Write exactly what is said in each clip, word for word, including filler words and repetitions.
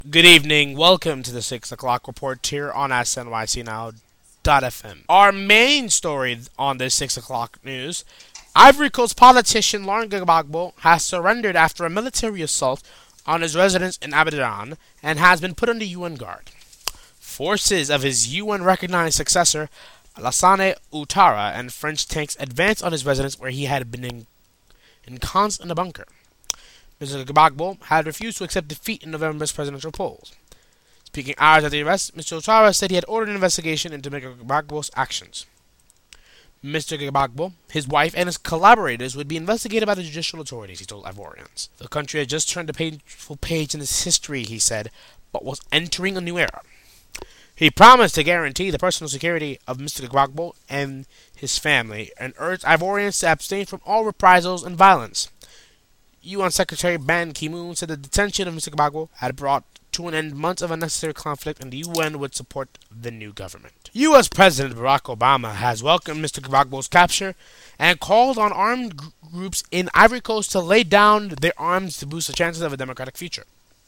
Good evening. Welcome to the six o'clock report here on S N Y C Now dot F M. Our main story on this six o'clock news: Ivory Coast politician Laurent Gbagbo has surrendered after a military assault on his residence in Abidjan and has been put under U N guard. Forces of his U N-recognized successor, Alassane Ouattara, and French tanks advanced on his residence where he had been in, ensconced in a bunker. Mister Gbagbo had refused to accept defeat in November's presidential polls. Speaking hours after the arrest, Mister Ouattara said he had ordered an investigation into Mister Gbagbo's actions. Mister Gbagbo, his wife, and his collaborators would be investigated by the judicial authorities, he told Ivorians. The country had just turned a painful page in its history, he said, but was entering a new era. He promised to guarantee the personal security of Mister Gbagbo and his family, and urged Ivorians to abstain from all reprisals and violence. U N Secretary Ban Ki-moon said the detention of Mister Gbagbo had brought to an end months of unnecessary conflict, and the U N would support the new government. U S President Barack Obama has welcomed Mister Gbagbo's capture and called on armed gr- groups in Ivory Coast to lay down their arms to boost the chances of a democratic future.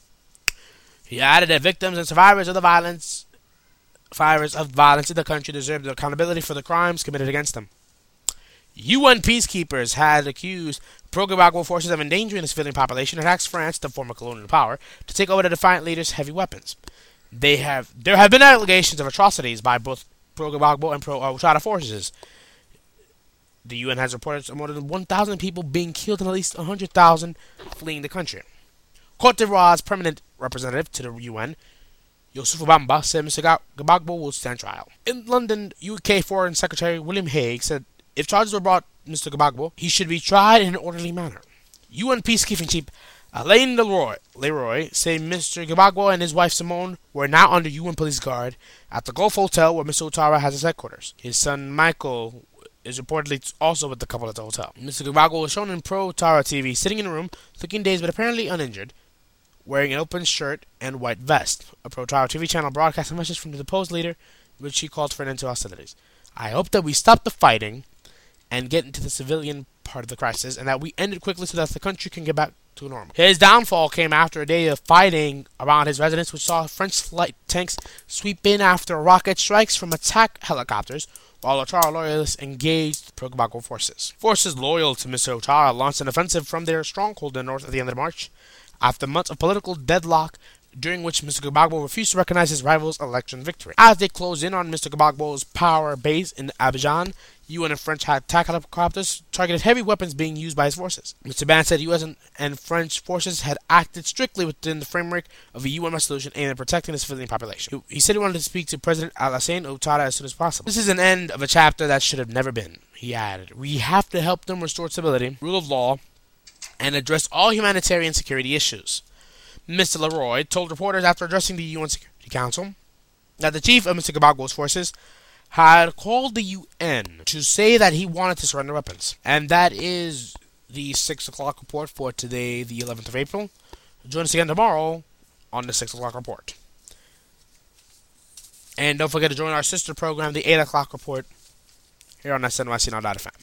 He added that victims and survivors of the violence, survivors of violence in the country deserve accountability for the crimes committed against them. U N peacekeepers had accused pro-Gbagbo forces of endangering the civilian population and asked France, the former colonial power, to take over the defiant leader's heavy weapons. They have There have been allegations of atrocities by both pro-Gbagbo and pro-Ouattara forces. The U N has reported more than one thousand people being killed and at least one hundred thousand fleeing the country. Cote d'Ivoire's permanent representative to the U N, Youssoufou Bamba, said Mister Gbagbo will stand trial. In London, U K Foreign Secretary William Hague said if charges were brought Mister Gbagbo, he should be tried in an orderly manner. U N peacekeeping chief Alain Leroy, Leroy said Mister Gbagbo and his wife Simone were now under U N police guard at the Gulf Hotel where Mister Ouattara has his headquarters. His son Michael is reportedly also with the couple at the hotel. Mister Gbagbo was shown in pro-Ouattara T V sitting in a room, looking dazed but apparently uninjured, wearing an open shirt and white vest. A pro-Ouattara T V channel broadcast a message from the deposed leader, in which he called for an end to hostilities. I hope that we stop the fighting and get into the civilian part of the crisis, and that we end it quickly so that the country can get back to normal. His downfall came after a day of fighting around his residence, which saw French light tanks sweep in after rocket strikes from attack helicopters, while Ouattara loyalists engaged pro-Gbagbo forces. Forces loyal to Mister Ouattara launched an offensive from their stronghold in the north at the end of March, after months of political deadlock during which Mister Gbagbo refused to recognize his rival's election victory. As they closed in on Mister Gbagbo's power base in Abidjan, U N and French attack helicopters targeted heavy weapons being used by his forces. Mister Ban said U S and, and French forces had acted strictly within the framework of a U N resolution aimed at protecting the civilian population. He, he said he wanted to speak to President Alassane Ouattara as soon as possible. This is an end of a chapter that should have never been, he added. We have to help them restore stability, rule of law, and address all humanitarian security issues. Mister Leroy told reporters after addressing the U N Security Council that the chief of Mister Gbagbo's forces had called the U N to say that he wanted to surrender weapons. And that is the six o'clock report for today, the eleventh of April. Join us again tomorrow on the six o'clock report. And don't forget to join our sister program, the eight o'clock report, here on S N Y C Now dot F M.